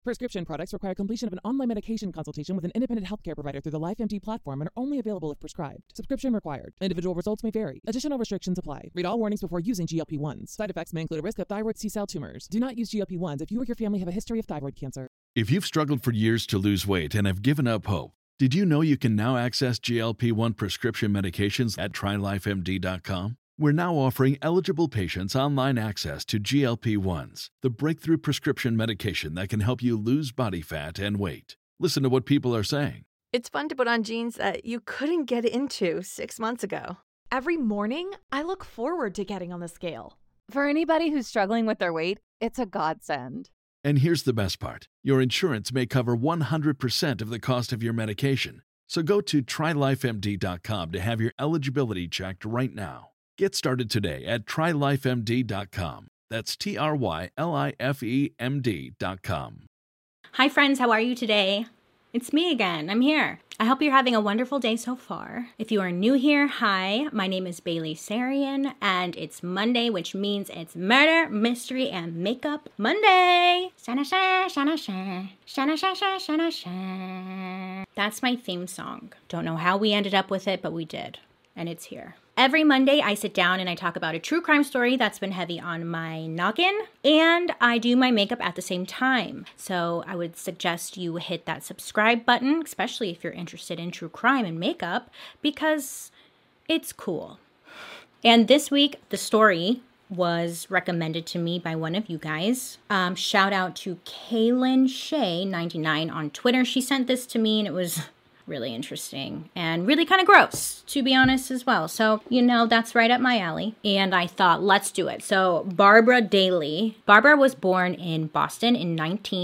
Prescription products require completion of an online medication consultation with an independent healthcare provider through the LifeMD platform and are only available if prescribed. Subscription required. Individual results may vary. Additional restrictions apply. Read all warnings before using GLP-1s. Side effects may include a risk of thyroid C-cell tumors. Do not use GLP-1s if you or your family have a history of thyroid cancer. If you've struggled for years to lose weight and have given up hope, did you know you can now access GLP-1 prescription medications at TryLifeMD.com? We're now offering eligible patients online access to GLP-1s, the breakthrough prescription medication that can help you lose body fat and weight. Listen to what people are saying. It's fun to put on jeans that you couldn't get into 6 months ago. Every morning, I look forward to getting on the scale. For anybody who's struggling with their weight, it's a godsend. And here's the best part. Your insurance may cover 100% of the cost of your medication. So go to TryLifeMD.com to have your eligibility checked right now. Get started today at TryLifeMD.com. That's TryLifeMD.com. Hi friends, how are you today? It's me again. I'm here. I hope you're having a wonderful day so far. If you are new here, hi, my name is Bailey Sarian, and it's Monday, which means it's Murder, Mystery, and Makeup Monday. Shana sha, shana sha, shana sha sha, shana sha. That's my theme song. Don't know how we ended up with it, but we did, and it's here. Every Monday, I sit down and I talk about a true crime story that's been heavy on my noggin, and I do my makeup at the same time. So I would suggest you hit that subscribe button, especially if you're interested in true crime and makeup, because it's cool. And this week, the story was recommended to me by one of you guys. Shout out to Kaylin Shea 99 on Twitter. She sent this to me and it was really interesting and really kind of gross, to be honest, as well. So, that's right up my alley. And I thought, let's do it. So, Barbara Daly. Barbara was born in Boston in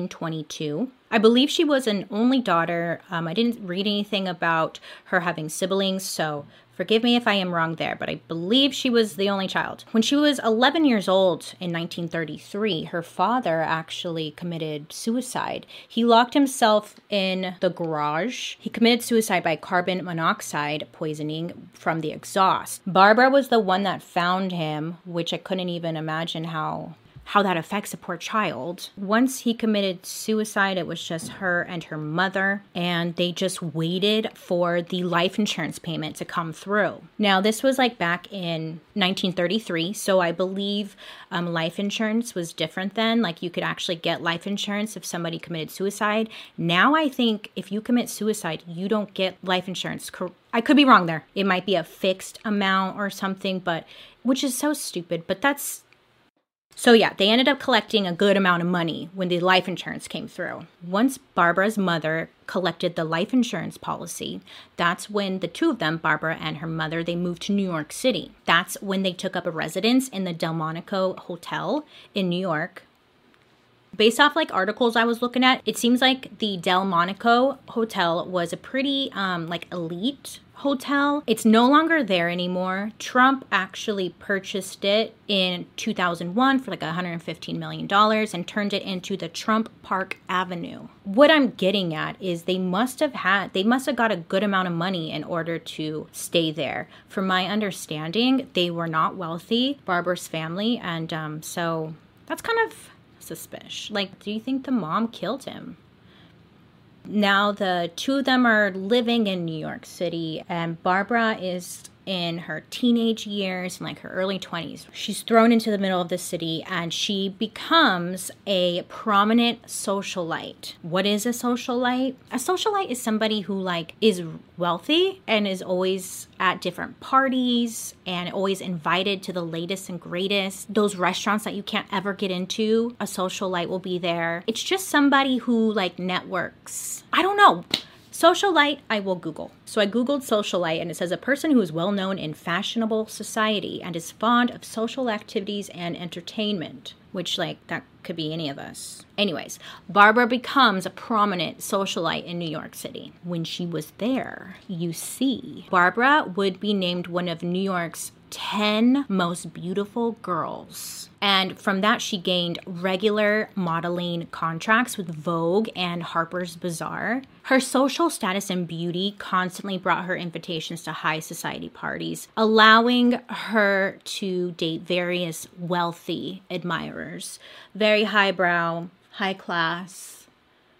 1922. I believe she was an only daughter. I didn't read anything about her having siblings, so forgive me if I am wrong there, but I believe she was the only child. When she was 11 years old in 1933, her father actually committed suicide. He locked himself in the garage. He committed suicide by carbon monoxide poisoning from the exhaust. Barbara was the one that found him, which I couldn't even imagine how that affects a poor child. Once he committed suicide, it was just her and her mother, and they just waited for the life insurance payment to come through. Now, this was back in 1933, so I believe life insurance was different then. You could actually get life insurance if somebody committed suicide. Now, I think if you commit suicide, you don't get life insurance. I could be wrong there. It might be a fixed amount or something, which is so stupid, but that's... So yeah, they ended up collecting a good amount of money when the life insurance came through. Once Barbara's mother collected the life insurance policy, that's when the two of them, Barbara and her mother, they moved to New York City. That's when they took up a residence in the Delmonico Hotel in New York. Based off articles I was looking at, it seems like the Delmonico Hotel was a pretty elite hotel. It's no longer there anymore. Trump actually purchased it in 2001 for $115 million and turned it into the Trump Park Avenue. What I'm getting at is they must have got a good amount of money in order to stay there. From my understanding, they were not wealthy, Barbara's family, and so that's kind of suspicious. Do you think the mom killed him? Now the two of them are living in New York City, and Barbara is in her teenage years, in her early 20s. She's thrown into the middle of the city and she becomes a prominent socialite. What is a socialite? A socialite is somebody who is wealthy and is always at different parties and always invited to the latest and greatest. Those restaurants that you can't ever get into, a socialite will be there. It's just somebody who networks. I don't know. Socialite, I will Google. So I Googled socialite and it says a person who is well known in fashionable society and is fond of social activities and entertainment, which that could be any of us. Anyways, Barbara becomes a prominent socialite in New York City. When she was there, you see, Barbara would be named one of New York's 10 most beautiful girls. And from that, she gained regular modeling contracts with Vogue and Harper's Bazaar. Her social status and beauty constantly brought her invitations to high society parties, allowing her to date various wealthy admirers. Very highbrow, high class,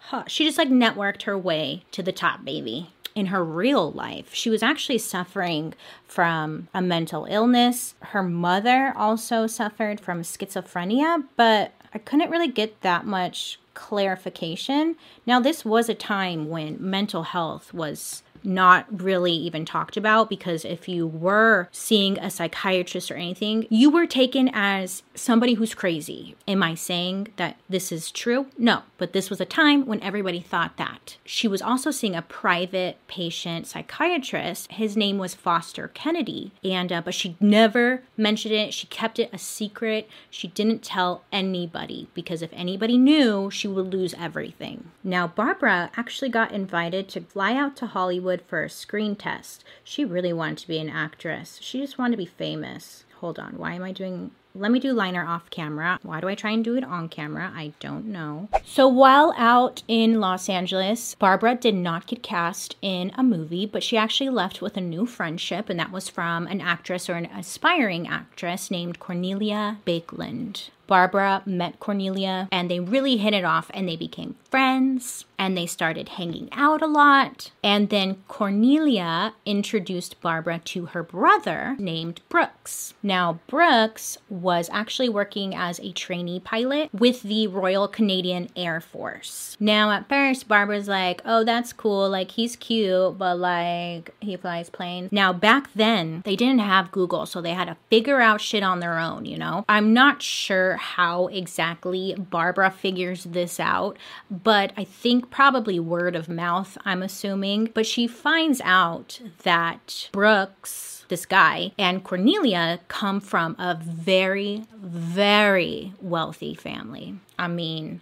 She just like networked her way to the top, baby. In her real life, she was actually suffering from a mental illness. Her mother also suffered from schizophrenia, but I couldn't really get that much clarification. Now, this was a time when mental health was not really even talked about, because if you were seeing a psychiatrist or anything, you were taken as somebody who's crazy. Am I saying that this is true? No, but this was a time when everybody thought that. She was also seeing a private patient psychiatrist. His name was Foster Kennedy, and but she never mentioned it. She kept it a secret. She didn't tell anybody, because if anybody knew, she would lose everything. Now, Barbara actually got invited to fly out to Hollywood for a screen test. She really wanted to be an actress. She just wanted to be famous. Hold on, why am I doing... Let me do liner off camera. Why do I try and do it on camera? I don't know. So while out in Los Angeles, Barbara did not get cast in a movie, but she actually left with a new friendship, and that was from an actress or an aspiring actress named Cornelia Bakeland. Barbara met Cornelia and they really hit it off, and they became friends and they started hanging out a lot. And then Cornelia introduced Barbara to her brother named Brooks. Now, Brooks was actually working as a trainee pilot with the Royal Canadian Air Force. Now, at first, Barbara's like, oh, that's cool. Like, he's cute, but like, he flies planes. Now, back then, they didn't have Google, so they had to figure out shit on their own, you know? I'm not sure how exactly Barbara figures this out, but I think probably word of mouth, I'm assuming. But she finds out that Brooks, this guy, and Cornelia come from a very, very wealthy family. I mean,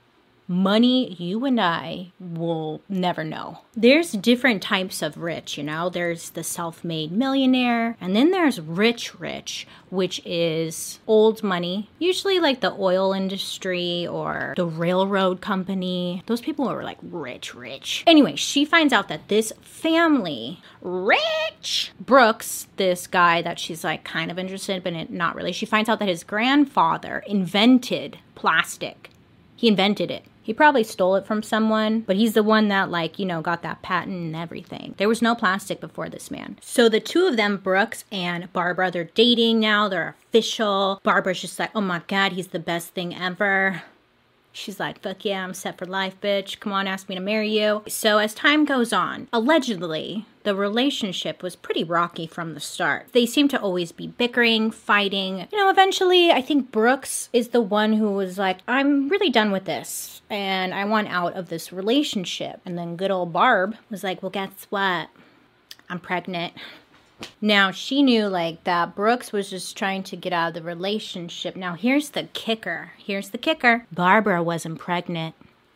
money you and I will never know. There's different types of rich, you know? There's the self-made millionaire, and then there's rich, which is old money, usually like the oil industry or the railroad company. Those people are like rich. Anyway, she finds out that this family, rich Brooks, this guy that she's like kind of interested, but not really, she finds out that his grandfather invented plastic. He invented it. He probably stole it from someone, but he's the one that, like, you know, got that patent and everything. There was no plastic before this man. So the two of them, Brooks and Barbara, they're dating now. They're official. Barbara's just like, oh my God, he's the best thing ever. She's like, fuck yeah, I'm set for life, bitch. Come on, ask me to marry you. So as time goes on, allegedly, the relationship was pretty rocky from the start. They seem to always be bickering, fighting. You know, eventually, I think Brooks is the one who was like, I'm really done with this, and I want out of this relationship. And then good old Barb was like, well, guess what? I'm pregnant. Now, she knew, like, that Brooks was just trying to get out of the relationship. Now, here's the kicker. Barbara wasn't pregnant.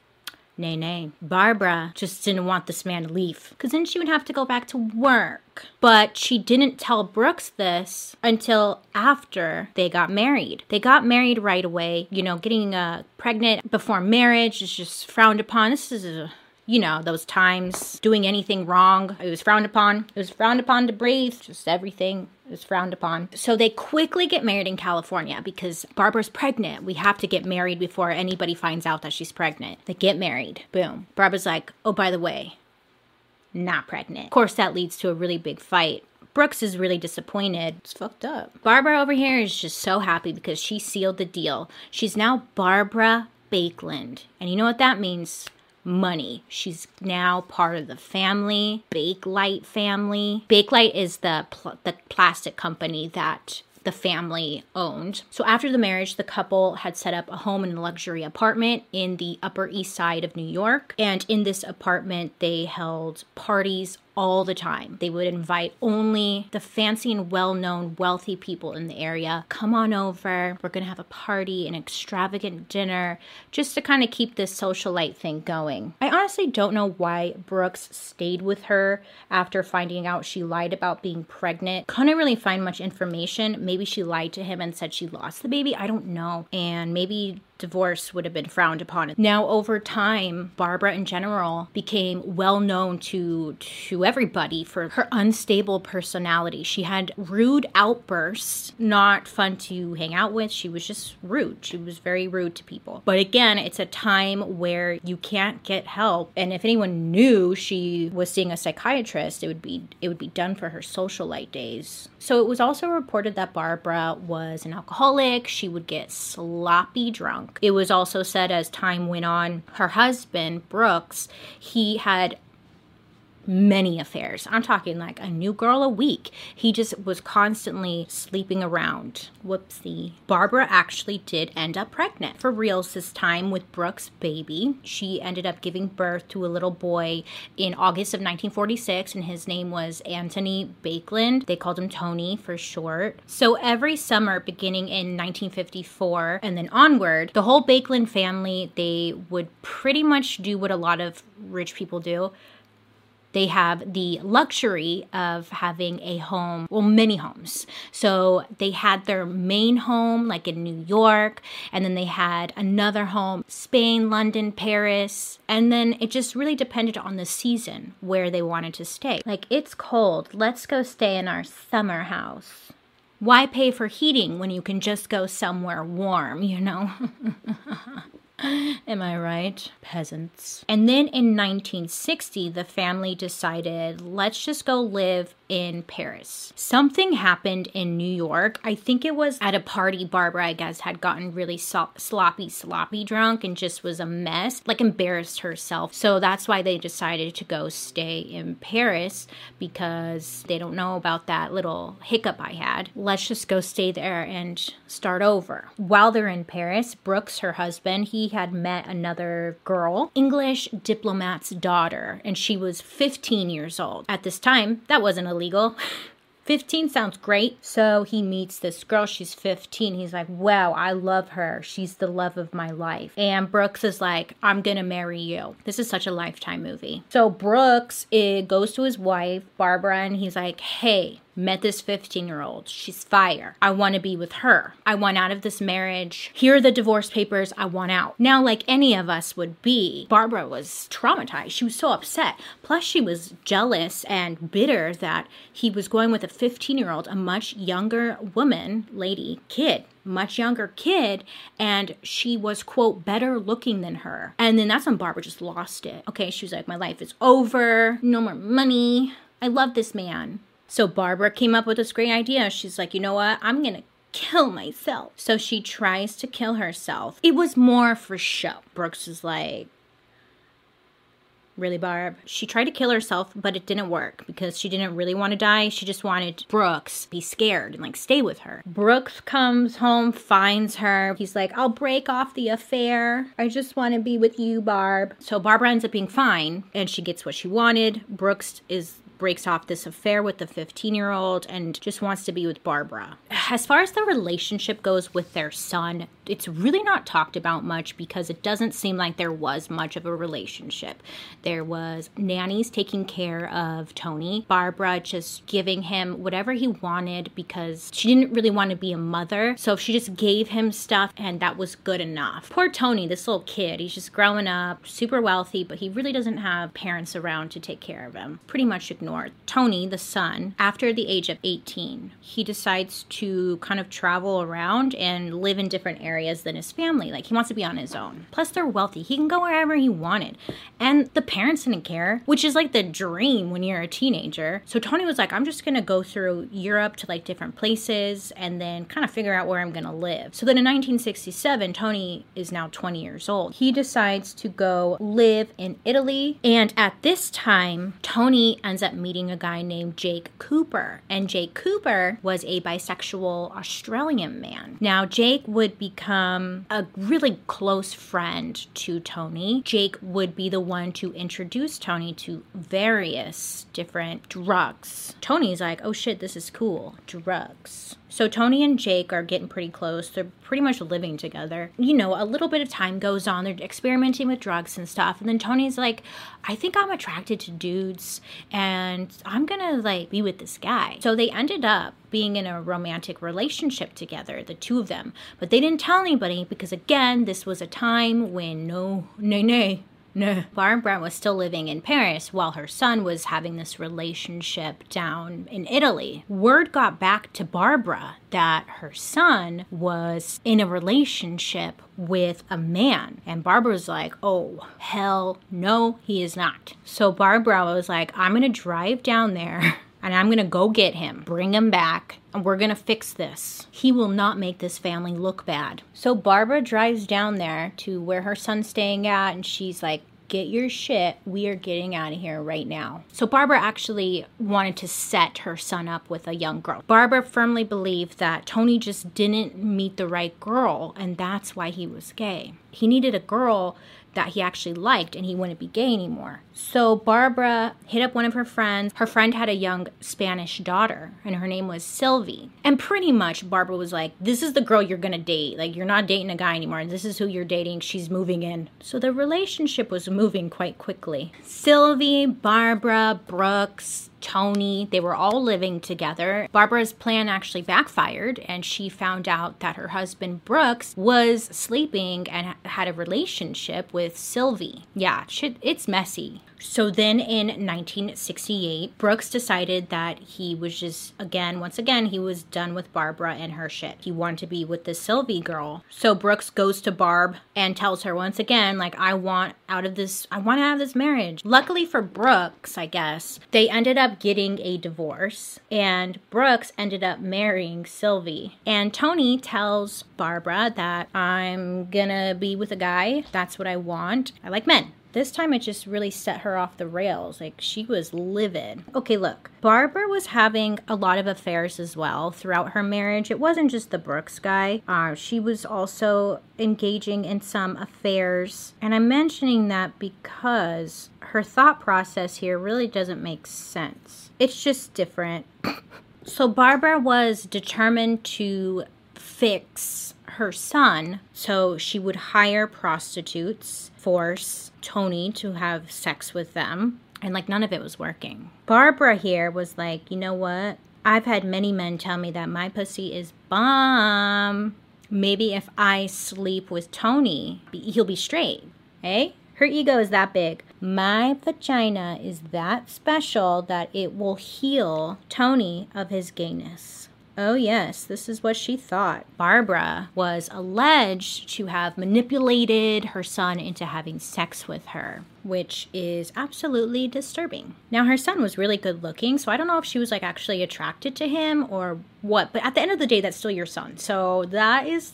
Nay. Barbara just didn't want this man to leave, because then she would have to go back to work. But she didn't tell Brooks this until after they got married. They got married right away. You know, getting pregnant before marriage is just frowned upon. This is you know, those times, doing anything wrong, it was frowned upon. It was frowned upon to breathe, just everything was frowned upon. So they quickly get married in California because Barbara's pregnant. We have to get married before anybody finds out that she's pregnant. They get married. Boom. Barbara's like, oh, by the way, not pregnant. Of course, that leads to a really big fight. Brooks is really disappointed. It's fucked up. Barbara over here is just so happy because she sealed the deal. She's now Barbara Bakeland. And you know what that means? Money. She's now part of the family, Bakelite family. Bakelite is the plastic company that the family owned. So after the marriage, the couple had set up a home and a luxury apartment in the Upper East Side of New York. And in this apartment, they held parties all the time. They would invite only the fancy and well-known wealthy people in the area. Come on over. We're going to have a party, an extravagant dinner, just to kind of keep this socialite thing going. I honestly don't know why Brooks stayed with her after finding out she lied about being pregnant. Couldn't really find much information. Maybe she lied to him and said she lost the baby. I don't know. And maybe divorce would have been frowned upon. Now, over time, Barbara in general became well known to everybody for her unstable personality. She had rude outbursts, not fun to hang out with. She was just rude. She was very rude to people. But again, it's a time where you can't get help. And if anyone knew she was seeing a psychiatrist, it would be done for her socialite days. So it was also reported that Barbara was an alcoholic. She would get sloppy drunk. It was also said as time went on, her husband, Brooks, he had many affairs. I'm talking like a new girl a week. He just was constantly sleeping around. Whoopsie. Barbara actually did end up pregnant for reals this time with Brooks' baby. She ended up giving birth to a little boy in August of 1946, and his name was Anthony Bakeland. They called him Tony for short. So every summer beginning in 1954 and then onward, the whole Bakeland family, they would pretty much do what a lot of rich people do. They have the luxury of having a home, well, many homes. So they had their main home, like in New York, and then they had another home, Spain, London, Paris, and then it just really depended on the season where they wanted to stay. Like, it's cold, let's go stay in our summer house. Why pay for heating when you can just go somewhere warm, you know? Am I right? Peasants. And then in 1960, the family decided, let's just go live in Paris. Something happened in New York. I think it was at a party. Barbara, I guess, had gotten really sloppy drunk and just was a mess, like embarrassed herself. So that's why they decided to go stay in Paris, because they don't know about that little hiccup I had. Let's just go stay there and start over. While they're in Paris, Brooks, her husband, he had met another girl, English diplomat's daughter, and she was 15 years old. At this time, that wasn't illegal. 15 sounds great. So he meets this girl. She's 15. He's like, wow, I love her. She's the love of my life. And Brooks is like, I'm going to marry you. This is such a Lifetime movie. So Brooks goes to his wife, Barbara, and he's like, hey, met this 15-year-old. She's fire. I want to be with her. I want out of this marriage. Here are the divorce papers. I want out. Now, like any of us would be, Barbara was traumatized. She was so upset. Plus, she was jealous and bitter that he was going with a 15-year-old, a much younger woman, lady, kid. Much younger kid, and she was, quote, better looking than her. And then that's when Barbara just lost it. Okay, she was like, my life is over. No more money. I love this man. So Barbara came up with this great idea. She's like, you know what? I'm going to kill myself. So she tries to kill herself. It was more for show. Brooks is like, really, Barb? She tried to kill herself, but it didn't work because she didn't really want to die. She just wanted Brooks to be scared and like stay with her. Brooks comes home, finds her. He's like, I'll break off the affair. I just want to be with you, Barb. So Barbara ends up being fine and she gets what she wanted. Brooks breaks off this affair with the 15-year-old and just wants to be with Barbara. As far as the relationship goes with their son, it's really not talked about much because it doesn't seem like there was much of a relationship. There was nannies taking care of Tony, Barbara just giving him whatever he wanted because she didn't really want to be a mother. So she just gave him stuff and that was good enough. Poor Tony, this little kid, he's just growing up, super wealthy, but he really doesn't have parents around to take care of him. Pretty much ignored. Tony, the son, after the age of 18, he decides to kind of travel around and live in different areas than his family. Like, he wants to be on his own. Plus, they're wealthy. He can go wherever he wanted. And the parents didn't care, which is like the dream when you're a teenager. So Tony was like, I'm just going to go through Europe to like different places and then kind of figure out where I'm going to live. So then in 1967, Tony is now 20 years old. He decides to go live in Italy. And at this time, Tony ends up meeting a guy named Jake Cooper. And Jake Cooper was a bisexual Australian man. Now, Jake would become a really close friend to Tony. Jake would be the one to introduce Tony to various different drugs. Tony's like, oh shit, this is cool. Drugs. So Tony and Jake are getting pretty close. They're pretty much living together. You know, a little bit of time goes on. They're experimenting with drugs and stuff. And then Tony's like, I think I'm attracted to dudes and I'm gonna like be with this guy. So they ended up being in a romantic relationship together, the two of them. But they didn't tell anybody because, again, this was a time when no. Barbara was still living in Paris while her son was having this relationship down in Italy. Word got back to Barbara that her son was in a relationship with a man. And Barbara was like, oh, hell no, he is not. So Barbara was like, I'm going to drive down there and I'm going to go get him, bring him back, and we're going to fix this. He will not make this family look bad. So Barbara drives down there to where her son's staying at, and she's like, get your shit. We are getting out of here right now. So Barbara actually wanted to set her son up with a young girl. Barbara firmly believed that Tony just didn't meet the right girl, and that's why he was gay. He needed a girl that he actually liked, and he wouldn't be gay anymore. So Barbara hit up one of her friends. Her friend had a young Spanish daughter, and her name was Sylvie. And pretty much Barbara was like, this is the girl you're gonna date. Like, you're not dating a guy anymore. This is who you're dating. She's moving in. So the relationship was moving quite quickly. Sylvie, Barbara, Brooks, Tony, they were all living together. Barbara's plan actually backfired, and she found out that her husband Brooks was sleeping and had a relationship with Sylvie. Yeah, it's messy. So then in 1968, Brooks decided that he was just, once again, he was done with Barbara and her shit. He wanted to be with this Sylvie girl. So Brooks goes to Barb and tells her once again, like, I want out of this marriage. Luckily for Brooks, I guess, they ended up getting a divorce, and Brooks ended up marrying Sylvie. And Tony tells Barbara that I'm gonna be with a guy. That's what I want. I like men. This time it just really set her off the rails. Like, she was livid. Okay, look, Barbara was having a lot of affairs as well throughout her marriage. It wasn't just the Brooks guy. She was also engaging in some affairs. And I'm mentioning that because her thought process here really doesn't make sense. It's just different. So Barbara was determined to fix her son, so she would hire prostitutes, force Tony to have sex with them, and like none of it was working. Barbara here was like, you know what? I've had many men tell me that my pussy is bomb. Maybe if I sleep with Tony, he'll be straight, eh? Her ego is that big. My vagina is that special that it will heal Tony of his gayness. Oh yes, this is what she thought. Barbara was alleged to have manipulated her son into having sex with her, which is absolutely disturbing. Now, her son was really good looking, so I don't know if she was like actually attracted to him or what, but at the end of the day, that's still your son. So that is...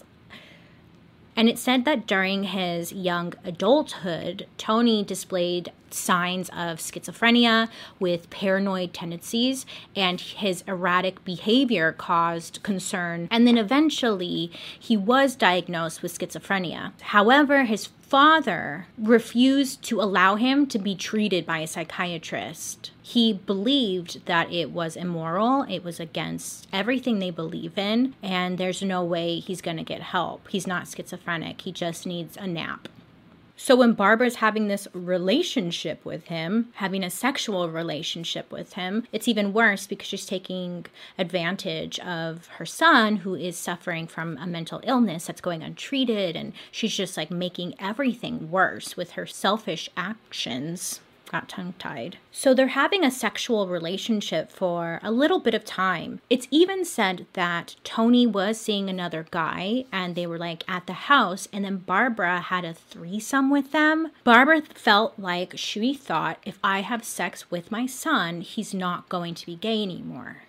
And it said that during his young adulthood, Tony displayed signs of schizophrenia with paranoid tendencies, and his erratic behavior caused concern. And then eventually, he was diagnosed with schizophrenia. However, his father refused to allow him to be treated by a psychiatrist. He believed that it was immoral, it was against everything they believe in, and there's no way he's going to get help. He's not schizophrenic, he just needs a nap. So when Barbara's having this relationship with him, having a sexual relationship with him, it's even worse because she's taking advantage of her son, who is suffering from a mental illness that's going untreated, and she's just like making everything worse with her selfish actions. Got tongue-tied. So they're having a sexual relationship for a little bit of time. It's even said that Tony was seeing another guy and they were like at the house, and then Barbara had a threesome with them. Barbara felt like she thought, if I have sex with my son, he's not going to be gay anymore.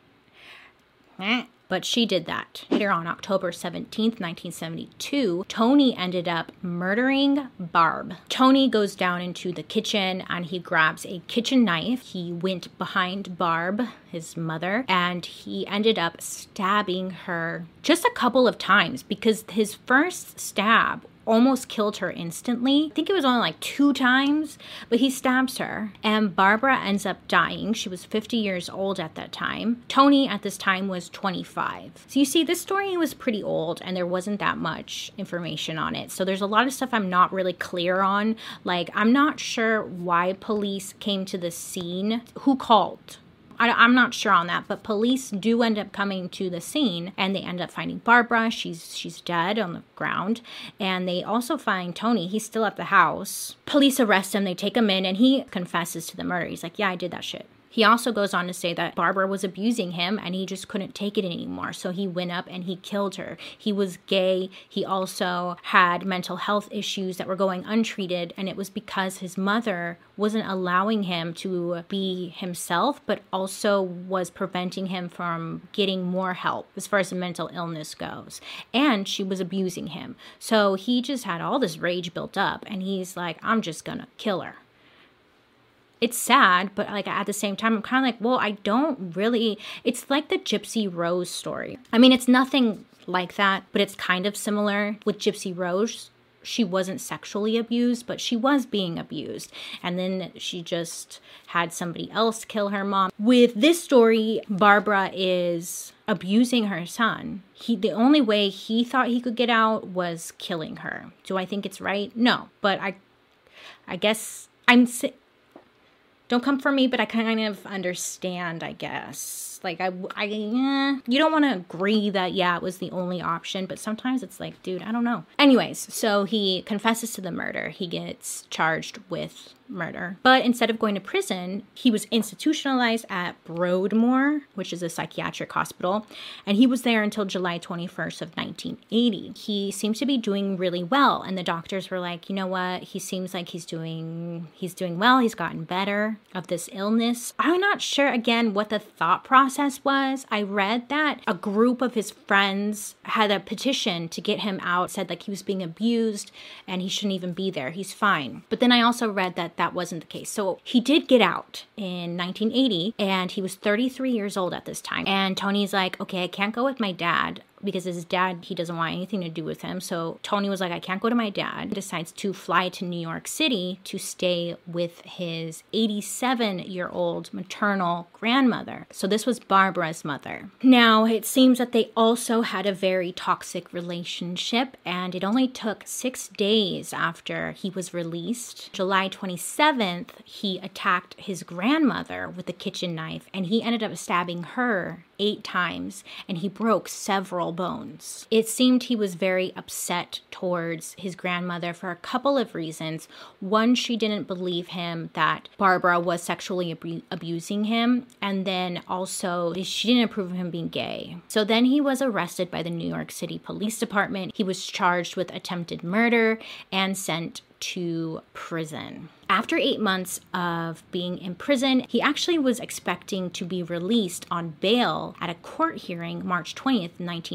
But she did that. Later on October 17th, 1972, Tony ended up murdering Barb. Tony goes down into the kitchen and he grabs a kitchen knife. He went behind Barb, his mother, and he ended up stabbing her just a couple of times because his first stab almost killed her instantly. I think it was only like 2 times, but he stabs her. And Barbara ends up dying. She was 50 years old at that time. Tony at this time was 25. So you see, this story was pretty old and there wasn't that much information on it. So there's a lot of stuff I'm not really clear on. Like, I'm not sure why police came to the scene. Who called? I'm not sure on that, but police do end up coming to the scene and they end up finding Barbara. She's dead on the ground. And they also find Tony. He's still at the house. Police arrest him. They take him in and he confesses to the murder. He's like, yeah, I did that shit. He also goes on to say that Barbara was abusing him and he just couldn't take it anymore. So he went up and he killed her. He was gay. He also had mental health issues that were going untreated. And it was because his mother wasn't allowing him to be himself, but also was preventing him from getting more help as far as the mental illness goes. And she was abusing him. So he just had all this rage built up and he's like, I'm just gonna kill her. It's sad, but like at the same time, I'm kind of like, well, I don't really, it's like the Gypsy Rose story. I mean, it's nothing like that, but it's kind of similar with Gypsy Rose. She wasn't sexually abused, but she was being abused. And then she just had somebody else kill her mom. With this story, Barbara is abusing her son. The only way he thought he could get out was killing her. Do I think it's right? No, but I guess don't come for me, but I kind of understand, I guess. Like, you don't want to agree that, yeah, it was the only option, but sometimes it's like, dude, I don't know. Anyways, so he confesses to the murder. He gets charged with murder. But instead of going to prison, he was institutionalized at Broadmoor, which is a psychiatric hospital, and he was there until July 21st of 1980. He seems to be doing really well, and the doctors were like, you know what? He seems like he's doing well. He's gotten better of this illness. I'm not sure, again, what the thought process was. I read that a group of his friends had a petition to get him out, said like he was being abused and he shouldn't even be there. He's fine. But then I also read that wasn't the case. So he did get out in 1980 and he was 33 years old at this time. And Tony's like, okay, I can't go with my dad because his dad, he doesn't want anything to do with him. So Tony was like, I can't go to my dad. He decides to fly to New York City to stay with his 87-year-old maternal grandmother. So this was Barbara's mother. Now, it seems that they also had a very toxic relationship, and it only took 6 days after he was released. July 27th, he attacked his grandmother with a kitchen knife, and he ended up stabbing her 8 times, and he broke several bones. It seemed he was very upset towards his grandmother for a couple of reasons. One, she didn't believe him that Barbara was sexually abusing him, and then also she didn't approve of him being gay. So then he was arrested by the New York City Police Department. He was charged with attempted murder and sent to prison. After 8 months of being in prison, he actually was expecting to be released on bail at a court hearing March 20th,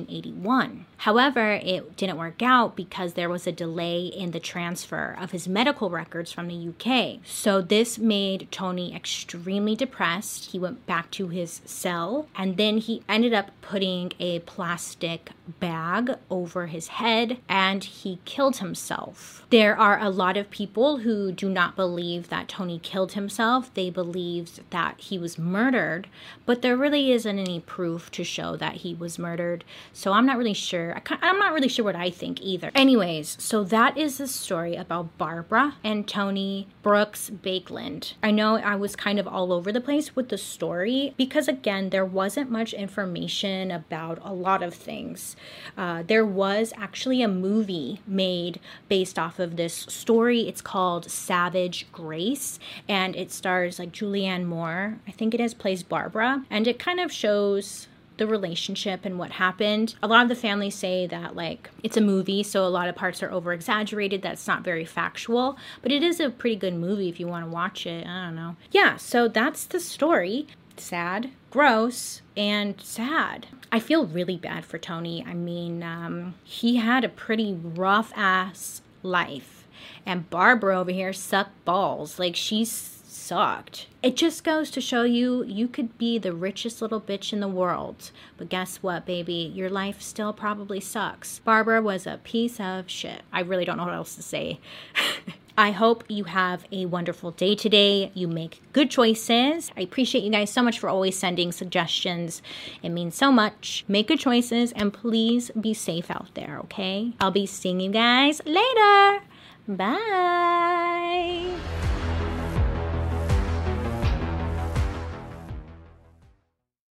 1981. However, it didn't work out because there was a delay in the transfer of his medical records from the UK. So this made Tony extremely depressed. He went back to his cell, and then he ended up putting a plastic bag over his head, and he killed himself. There are a lot of people who do not believe that Tony killed himself. They believed that he was murdered, but there really isn't any proof to show that he was murdered. So I'm not really sure. I'm not really sure what I think either. Anyways, so that is the story about Barbara and Tony Brooks Baekeland. I know I was kind of all over the place with the story because, again, there wasn't much information about a lot of things. There was actually a movie made based off of this story. It's called Savage Grace, and it stars like Julianne Moore. I think it is, plays Barbara, and it kind of shows the relationship and what happened. A lot of the families say that like it's a movie, so a lot of parts are over exaggerated. That's not very factual, but it is a pretty good movie if you want to watch it. I don't know. Yeah, so that's the story. Sad, gross, and sad. I feel really bad for Tony. I mean, he had a pretty rough ass life, and Barbara over here sucked balls. Like, she's sucked. It just goes to show you, you could be the richest little bitch in the world. But guess what, baby? Your life still probably sucks. Barbara was a piece of shit. I really don't know what else to say. I hope you have a wonderful day today. You make good choices. I appreciate you guys so much for always sending suggestions. It means so much. Make good choices and please be safe out there, okay? I'll be seeing you guys later. Bye.